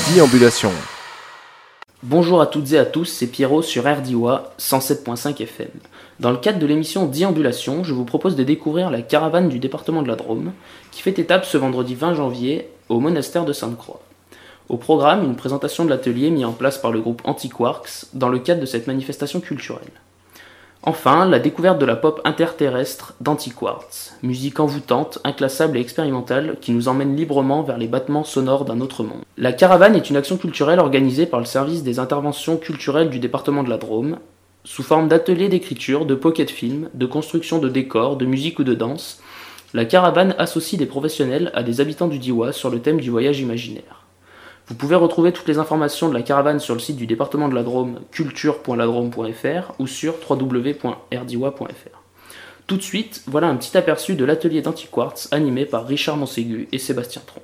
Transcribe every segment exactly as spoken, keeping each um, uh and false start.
Déambulation. Bonjour à toutes et à tous, c'est Pierrot sur R D O A cent sept virgule cinq F M. Dans le cadre de l'émission Déambulation, je vous propose de découvrir la caravane du département de la Drôme, qui fait étape ce vendredi vingt janvier au monastère de Sainte-Croix. Au programme, une présentation de l'atelier mis en place par le groupe Antiquarks dans le cadre de cette manifestation culturelle. Enfin, la découverte de la pop interterrestre d'Antiquarks, musique envoûtante, inclassable et expérimentale qui nous emmène librement vers les battements sonores d'un autre monde. La caravane est une action culturelle organisée par le service des interventions culturelles du département de la Drôme, sous forme d'ateliers d'écriture, de pocket film, de construction de décors, de musique ou de danse. La caravane associe des professionnels à des habitants du Diois sur le thème du voyage imaginaire. Vous pouvez retrouver toutes les informations de la caravane sur le site du département de la Drôme, culture point la drôme point f r ou sur w w w point r d i w a point f r. Tout de suite, voilà un petit aperçu de l'atelier d'Antiquarks animé par Richard Monségu et Sébastien Tron.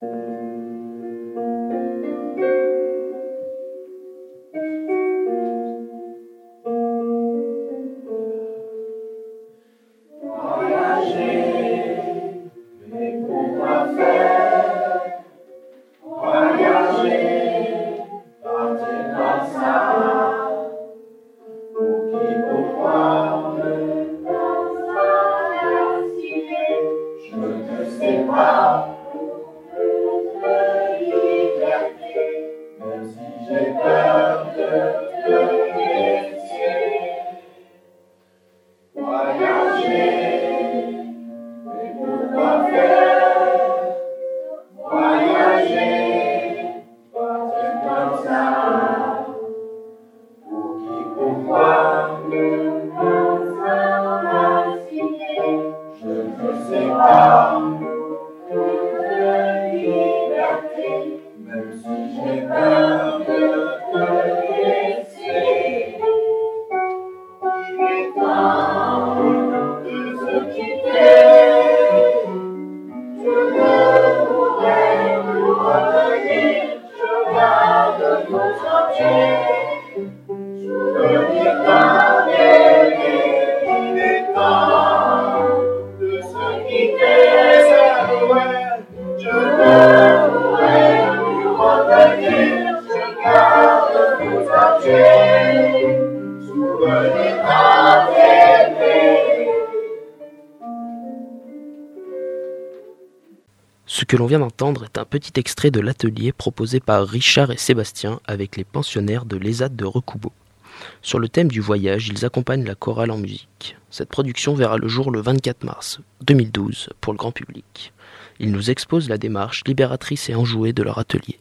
Ce que l'on vient d'entendre est un petit extrait de l'atelier proposé par Richard et Sébastien avec les pensionnaires de l'E S A D de Recoubeau. Sur le thème du voyage, ils accompagnent la chorale en musique. Cette production verra le jour le vingt-quatre mars deux mille douze pour le grand public. Ils nous exposent la démarche libératrice et enjouée de leur atelier.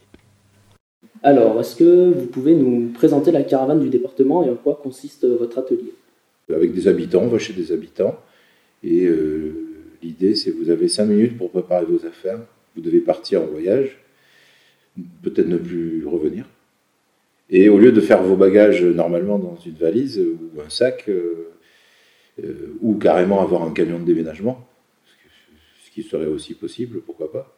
Alors, est-ce que vous pouvez nous présenter la caravane du département et en quoi consiste votre atelier ? Avec des habitants, on va chez des habitants et euh, l'idée c'est que vous avez cinq minutes pour préparer vos affaires. Vous devez partir en voyage, peut-être ne plus revenir. Et au lieu de faire vos bagages normalement dans une valise ou un sac, euh, euh, ou carrément avoir un camion de déménagement, ce qui serait aussi possible, pourquoi pas,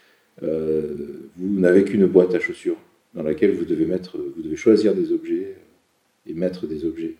euh, vous n'avez qu'une boîte à chaussures dans laquelle vous devez mettre, vous devez choisir des objets et mettre des objets.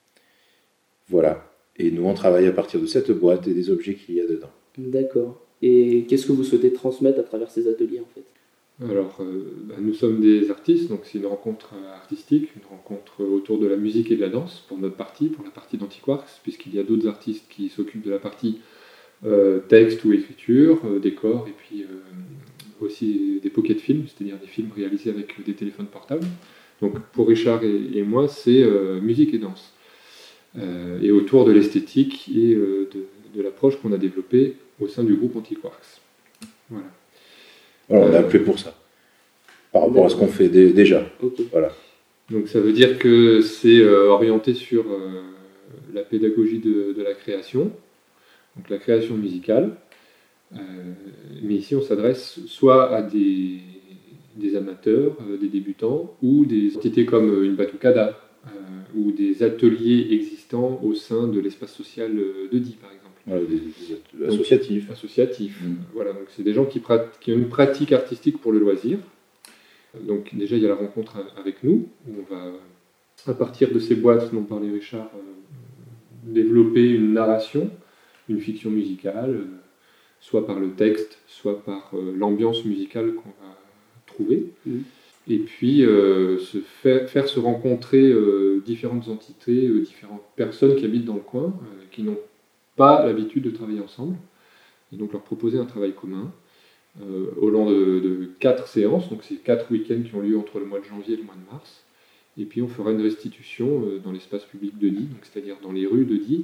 Voilà. Et nous, on travaille à partir de cette boîte et des objets qu'il y a dedans. D'accord. Et qu'est-ce que vous souhaitez transmettre à travers ces ateliers, en fait ? Alors, euh, bah, nous sommes des artistes, donc c'est une rencontre artistique, une rencontre autour de la musique et de la danse, pour notre partie, pour la partie d'Antiquarks, puisqu'il y a d'autres artistes qui s'occupent de la partie euh, texte ou écriture, euh, décor, et puis euh, aussi des pocket films, c'est-à-dire des films réalisés avec des téléphones portables. Donc, pour Richard et, et moi, c'est euh, musique et danse. Euh, et autour de l'esthétique et euh, de, de l'approche qu'on a développée au sein du groupe Antiquarks. Voilà. Voilà, on a appelé pour ça, par rapport à ce qu'on fait d- déjà. Okay. Voilà. Donc ça veut dire que c'est euh, orienté sur euh, la pédagogie de, de la création, donc la création musicale. Euh, mais ici on s'adresse soit à des, des amateurs, euh, des débutants, ou des entités comme une batucada, euh, ou des ateliers existants au sein de l'espace social de Die par exemple. Voilà, des, des associatifs. Donc, associatifs. Mmh. Voilà, donc c'est des gens qui, prat- qui ont une pratique artistique pour le loisir. Donc déjà il y a la rencontre avec nous, où on va, à partir de ces boîtes dont parlait Richard, euh, développer une narration, une fiction musicale, euh, soit par le texte, soit par euh, l'ambiance musicale qu'on va trouver. Mmh. et puis euh, se faire, faire se rencontrer euh, différentes entités, euh, différentes personnes qui habitent dans le coin, euh, qui n'ont pas l'habitude de travailler ensemble, et donc leur proposer un travail commun euh, au long de, de quatre séances, donc c'est quatre week-ends qui ont lieu entre le mois de janvier et le mois de mars, et puis on fera une restitution euh, dans l'espace public de Die, donc c'est-à-dire dans les rues de Die,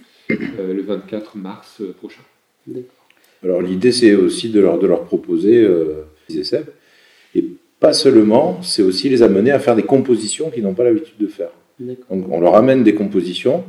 euh, le vingt-quatre mars euh, prochain. D'accord. Alors l'idée c'est aussi de leur, de leur proposer euh, des essais, et pas seulement, c'est aussi les amener à faire des compositions qu'ils n'ont pas l'habitude de faire. D'accord. Donc on leur amène des compositions,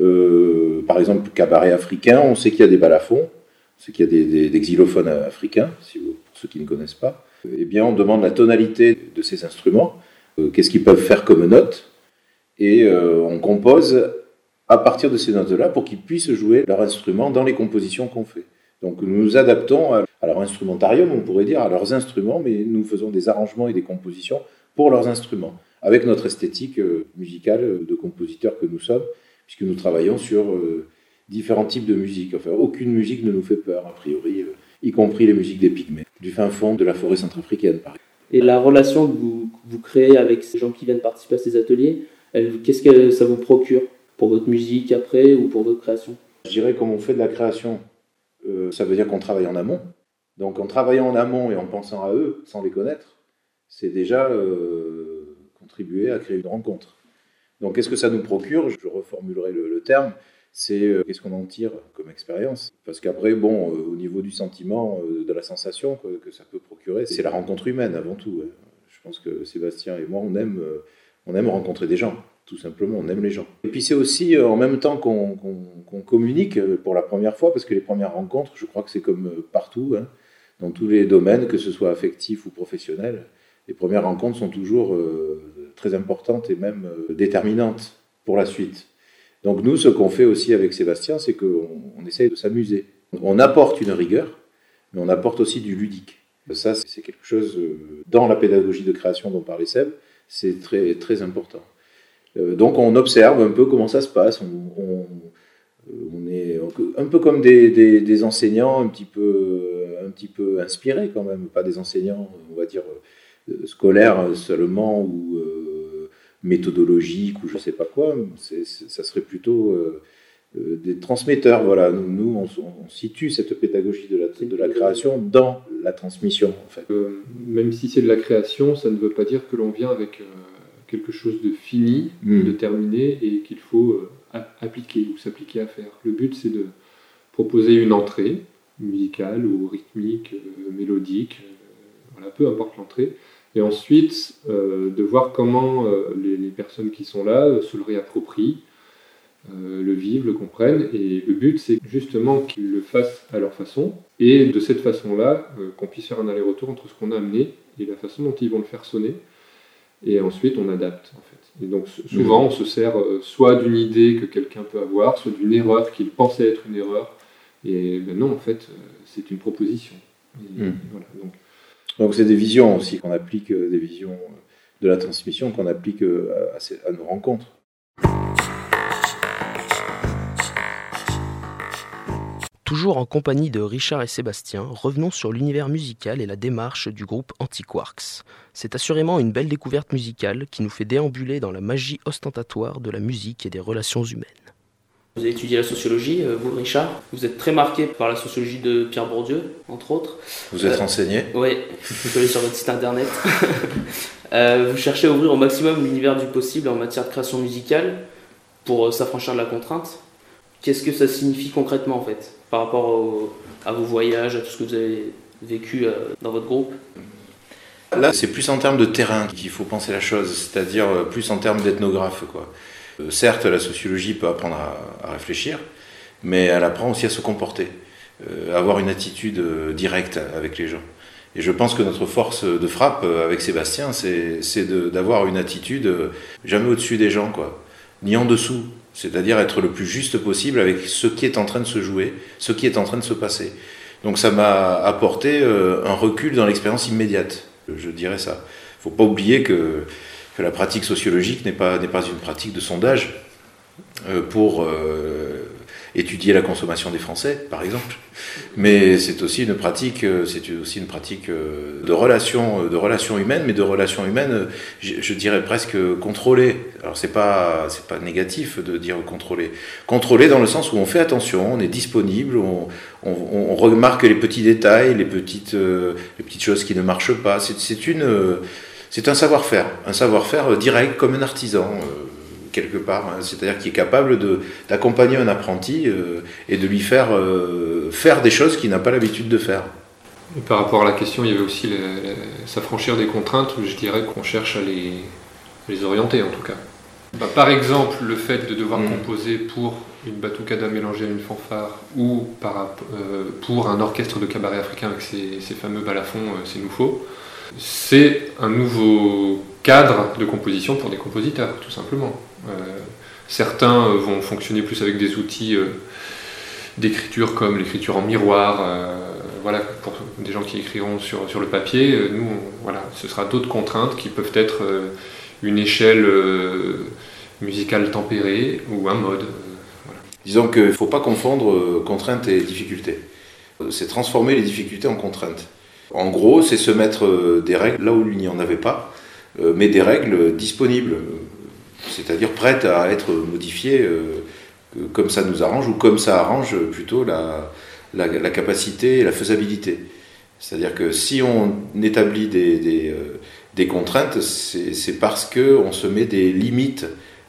euh, par exemple cabaret africain, on sait qu'il y a des balafons, on sait qu'il y a des, des, des xylophones africains, si vous, pour ceux qui ne connaissent pas. Eh bien on demande la tonalité de ces instruments, euh, qu'est-ce qu'ils peuvent faire comme notes, et euh, on compose à partir de ces notes-là pour qu'ils puissent jouer leur instrument dans les compositions qu'on fait. Donc nous nous adaptons à leur instrumentarium, on pourrait dire, à leurs instruments, mais nous faisons des arrangements et des compositions pour leurs instruments, avec notre esthétique musicale de compositeurs que nous sommes, puisque nous travaillons sur différents types de musique. Enfin, aucune musique ne nous fait peur, a priori, y compris les musiques des Pygmées, du fin fond de la forêt centrafricaine, par exemple. Et la relation que vous, que vous créez avec ces gens qui viennent participer à ces ateliers, elle, qu'est-ce que ça vous procure pour votre musique après ou pour votre création? Je dirais comme on fait de la création, euh, ça veut dire qu'on travaille en amont. Donc en travaillant en amont et en pensant à eux, sans les connaître, c'est déjà euh, contribuer à créer une rencontre. Donc qu'est-ce que ça nous procure? Je reformulerai le, le terme, c'est euh, qu'est-ce qu'on en tire comme expérience? Parce qu'après, bon, euh, au niveau du sentiment, euh, de la sensation que, que ça peut procurer, c'est la rencontre humaine avant tout. Hein. Je pense que Sébastien et moi, on aime, euh, on aime rencontrer des gens. Tout simplement, on aime les gens. Et puis c'est aussi euh, en même temps qu'on, qu'on, qu'on communique pour la première fois, parce que les premières rencontres, je crois que c'est comme euh, partout, hein, dans tous les domaines, que ce soit affectif ou professionnel, les premières rencontres sont toujours euh, très importantes et même euh, déterminantes pour la suite. Donc nous, ce qu'on fait aussi avec Sébastien, c'est qu'on on essaye de s'amuser. On apporte une rigueur, mais on apporte aussi du ludique. Ça, c'est quelque chose, euh, dans la pédagogie de création dont parlait Seb, c'est très, très important. Donc on observe un peu comment ça se passe, on, on, on est un peu comme des, des, des enseignants un petit, peu, un petit peu inspirés quand même, pas des enseignants, on va dire, scolaires seulement ou euh, méthodologiques ou je sais pas quoi, c'est, c'est, ça serait plutôt euh, des transmetteurs. Voilà. Nous, nous on, on situe cette pédagogie de la, de la création dans la transmission. En fait. Euh, même si c'est de la création, ça ne veut pas dire que l'on vient avec... Euh... quelque chose de fini, mmh. de terminé, et qu'il faut euh, appliquer ou s'appliquer à faire. Le but, c'est de proposer une entrée musicale ou rythmique, euh, mélodique, euh, voilà, peu importe l'entrée, et ensuite euh, de voir comment euh, les, les personnes qui sont là euh, se le réapproprient, euh, le vivent, le comprennent, et le but, c'est justement qu'ils le fassent à leur façon, et de cette façon-là, euh, qu'on puisse faire un aller-retour entre ce qu'on a amené et la façon dont ils vont le faire sonner. Et ensuite, on adapte, en fait. Et donc, souvent, on se sert euh, soit d'une idée que quelqu'un peut avoir, soit d'une erreur qu'il pensait être une erreur. Et ben non, en fait, euh, c'est une proposition. Et, mmh. voilà, donc. donc, c'est des visions aussi qu'on applique, euh, des visions de la transmission qu'on applique euh, à, ces, à nos rencontres. Toujours en compagnie de Richard et Sébastien, revenons sur l'univers musical et la démarche du groupe Antiquarks. C'est assurément une belle découverte musicale qui nous fait déambuler dans la magie ostentatoire de la musique et des relations humaines. Vous avez étudié la sociologie, vous Richard. Vous êtes très marqué par la sociologie de Pierre Bourdieu, entre autres. Vous êtes euh, renseigné? Oui, je suis allé sur votre site internet. euh, vous cherchez à ouvrir au maximum l'univers du possible en matière de création musicale pour s'affranchir de la contrainte. Qu'est-ce que ça signifie concrètement en fait, par rapport au, à vos voyages, à tout ce que vous avez vécu euh, dans votre groupe? Là, c'est plus en termes de terrain qu'il faut penser la chose, c'est-à-dire plus en termes d'ethnographe, quoi. Euh, certes, la sociologie peut apprendre à, à réfléchir, mais elle apprend aussi à se comporter, euh, avoir une attitude euh, directe avec les gens. Et je pense que notre force de frappe euh, avec Sébastien, c'est, c'est de, d'avoir une attitude euh, jamais au-dessus des gens, quoi, ni en dessous. C'est-à-dire être le plus juste possible avec ce qui est en train de se jouer, ce qui est en train de se passer. Donc ça m'a apporté euh, un recul dans l'expérience immédiate, je dirais ça. Il ne faut pas oublier que, que la pratique sociologique n'est pas, n'est pas une pratique de sondage euh, pour euh, étudier la consommation des Français, par exemple. Mais c'est aussi une pratique, c'est aussi une pratique de relations, de relations humaines, mais de relations humaines, je, je dirais presque contrôlées. Alors c'est pas, c'est pas négatif de dire contrôlées. Contrôlées dans le sens où on fait attention, on est disponible, on, on, on remarque les petits détails, les petites, les petites choses qui ne marchent pas. C'est, c'est une, c'est un savoir-faire, un savoir-faire direct comme un artisan. Quelque part, hein, c'est-à-dire qui est capable de, d'accompagner un apprenti euh, et de lui faire euh, faire des choses qu'il n'a pas l'habitude de faire. Et par rapport à la question, il y avait aussi les, les, s'affranchir des contraintes, je dirais qu'on cherche à les, les orienter en tout cas. Bah, par exemple, le fait de devoir mmh. composer pour une batucada mélangée à une fanfare ou par, euh, pour un orchestre de cabaret africain avec ses, ses fameux balafons, euh, c'est nous faut. C'est un nouveau cadre de composition pour des compositeurs, tout simplement. Euh, certains vont fonctionner plus avec des outils euh, d'écriture comme l'écriture en miroir, euh, voilà, pour des gens qui écriront sur, sur le papier. Nous, on, voilà, ce sera d'autres contraintes qui peuvent être euh, une échelle euh, musicale tempérée ou un mode. Euh, voilà. Disons qu'il ne faut pas confondre euh, contraintes et difficultés. C'est transformer les difficultés en contraintes. En gros, c'est se mettre des règles là où il n'y en avait pas, mais des règles disponibles, c'est-à-dire prêtes à être modifiées comme ça nous arrange, ou comme ça arrange plutôt la, la, la capacité et la faisabilité. C'est-à-dire que si on établit des, des, des contraintes, c'est, c'est parce qu'on se met des limites.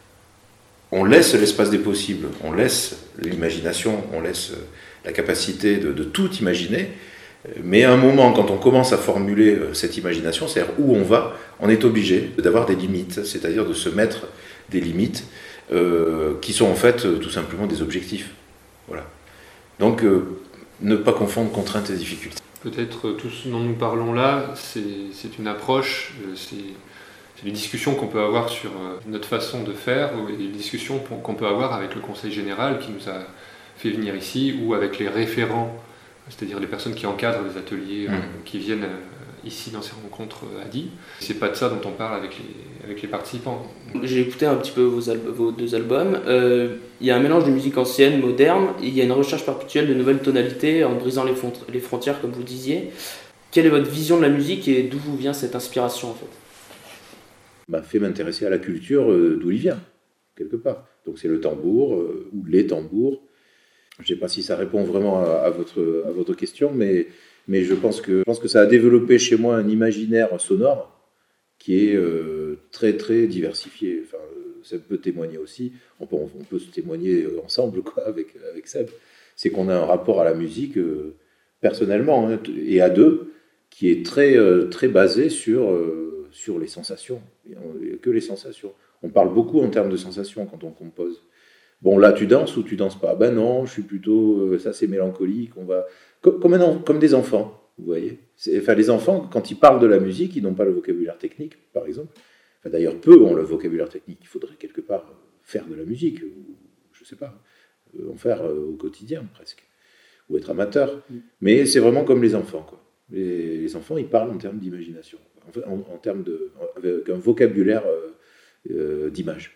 On laisse l'espace des possibles, on laisse l'imagination, on laisse la capacité de, de tout imaginer. Mais à un moment, quand on commence à formuler cette imagination, c'est-à-dire où on va, on est obligé d'avoir des limites, c'est-à-dire de se mettre des limites euh, qui sont en fait tout simplement des objectifs. Voilà. Donc, euh, ne pas confondre contraintes et difficultés. Peut-être tout ce dont nous parlons là, c'est, c'est une approche, c'est, c'est des discussions qu'on peut avoir sur notre façon de faire, et des discussions qu'on peut avoir avec le Conseil général qui nous a fait venir ici, ou avec les référents, c'est-à-dire les personnes qui encadrent les ateliers, mmh. euh, qui viennent euh, ici dans ces rencontres euh, à Die. C'est pas de ça dont on parle avec les, avec les participants. J'ai écouté un petit peu vos, al- vos deux albums. Il euh, y a un mélange de musique ancienne, moderne, et il y a une recherche perpétuelle de nouvelles tonalités en brisant les, font- les frontières, comme vous disiez. Quelle est votre vision de la musique et d'où vous vient cette inspiration en fait ? M'a fait m'intéresser à la culture euh, d'où il vient, quelque part. Donc c'est le tambour, euh, ou les tambours. Je ne sais pas si ça répond vraiment à, à, votre, à votre question, mais, mais je, pense que, je pense que ça a développé chez moi un imaginaire sonore qui est euh, très très diversifié. Enfin, ça peut témoigner aussi, on peut, on peut se témoigner ensemble quoi, avec, avec Seb. C'est qu'on a un rapport à la musique euh, personnellement hein, et à deux qui est très, euh, très basé sur, euh, sur les sensations, il n'y a que les sensations. On parle beaucoup en termes de sensations quand on compose. Bon, là, tu danses ou tu danses pas ? Ben non, je suis plutôt... Euh, ça, c'est mélancolique. On va... Comme, comme, un, comme des enfants, vous voyez. C'est, enfin, les enfants, quand ils parlent de la musique, ils n'ont pas le vocabulaire technique, par exemple. Enfin, d'ailleurs, peu ont le vocabulaire technique. Il faudrait quelque part faire de la musique, ou je sais pas, en faire euh, au quotidien, presque. Ou être amateur. Mais c'est vraiment comme les enfants, quoi. Les, les enfants, ils parlent en termes d'imagination. En, en, en termes de... avec un vocabulaire euh, euh, d'image.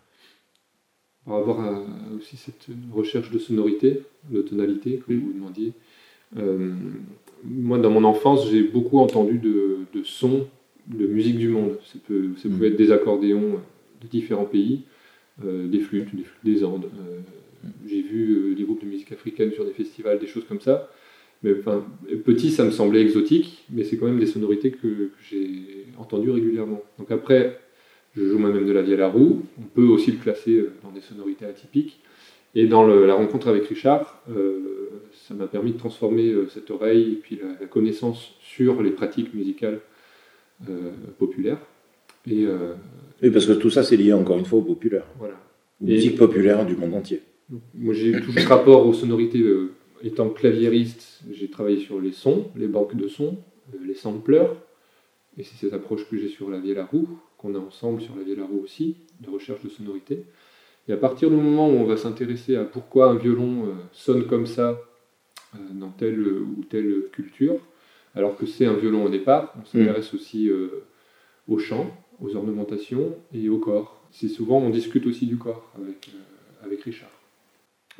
Par rapport à aussi cette recherche de sonorité, de tonalité, comme vous demandiez, euh, moi dans mon enfance j'ai beaucoup entendu de, de sons de musique du monde. Ça, peut, ça pouvait être des accordéons de différents pays, euh, des flûtes, des flûtes des Andes. Euh, j'ai vu euh, des groupes de musique africaine sur des festivals, des choses comme ça. Mais enfin, petit ça me semblait exotique, mais c'est quand même des sonorités que, que j'ai entendues régulièrement. Donc après, je joue moi-même de la vielle à roue, on peut aussi le classer dans des sonorités atypiques. Et dans le, la rencontre avec Richard, euh, ça m'a permis de transformer euh, cette oreille et puis la, la connaissance sur les pratiques musicales euh, populaires. Et, euh, oui, parce que tout ça, c'est lié encore une fois au populaire. Voilà. Aux musiques populaires du monde entier. Moi, j'ai eu tout ce rapport aux sonorités. Euh, étant claviériste, j'ai travaillé sur les sons, les banques de sons, euh, les sampleurs. Et c'est cette approche que j'ai sur la vielle à roue, qu'on a ensemble sur la vielle à roue aussi, de recherche de sonorité. Et à partir du moment où on va s'intéresser à pourquoi un violon euh, sonne comme ça euh, dans telle ou telle culture, alors que c'est un violon au départ, on s'intéresse mmh. aussi euh, au chant, aux ornementations et au corps. C'est souvent, on discute aussi du corps avec, euh, avec Richard.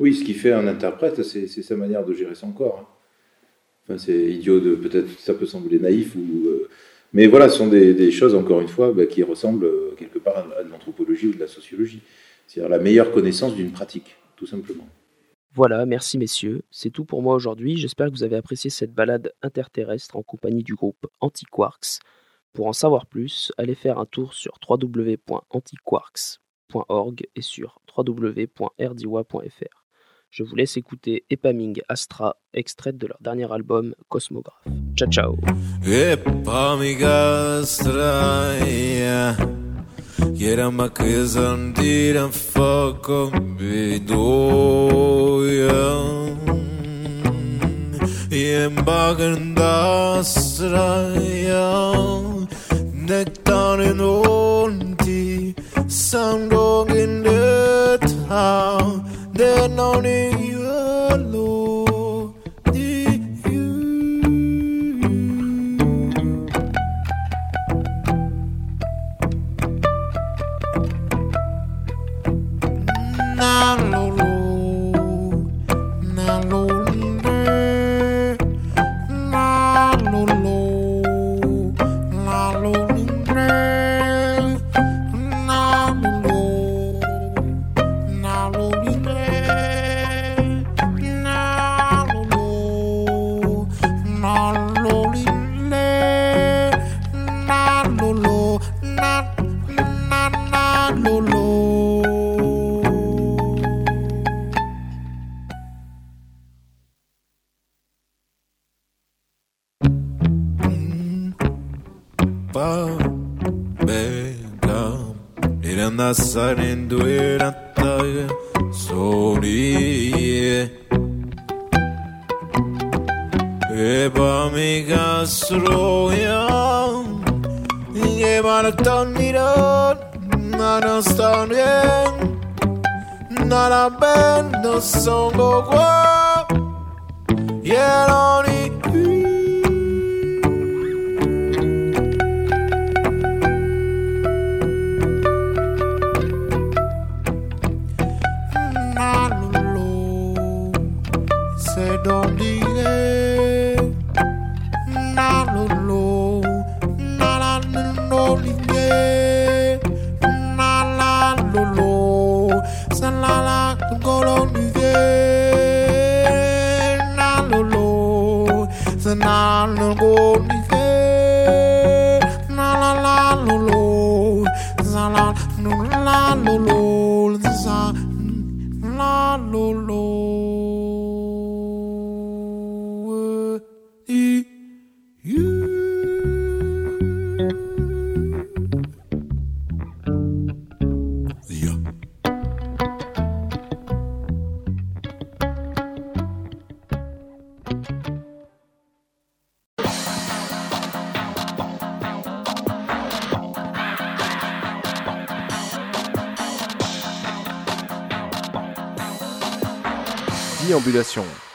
Oui, ce qui fait un interprète, c'est, c'est sa manière de gérer son corps. Hein. Enfin, c'est idiot de, peut-être, ça peut sembler naïf, ou, euh, mais voilà, ce sont des, des choses, encore une fois, bah, qui ressemblent euh, quelque part à de l'anthropologie ou de la sociologie. C'est-à-dire la meilleure connaissance d'une pratique, tout simplement. Voilà, merci messieurs, c'est tout pour moi aujourd'hui. J'espère que vous avez apprécié cette balade interterrestre en compagnie du groupe Antiquarks. Pour en savoir plus, allez faire un tour sur w w w point antiquarks point org et sur w w w point r d i w a point f r. Je vous laisse écouter Epaming Astra, extraite de leur dernier album Cosmographe. Ciao ciao. Epaming Astra, yeah. Quiera más que sentir en foco vidoya y en bagandasraya nectar in onti sandong in the town then only you na lo lo na lo le na lo lo na lo le na lo lo na lo le na lo lo na lo le na lo lo na na na lo lo. Begam Iranda sarendo irataga Soriye Eba miga sroya Eba natanira Nanastanien Nana bendo songo kwa Yeroni don't delay. Na lo lo, na la lo liye, na la lo lo, sa la la go lo liye, na lo lo, sa na lo go liye, na la la lo lo, sa la no la lo lo, sa la lo lo. Déambulation.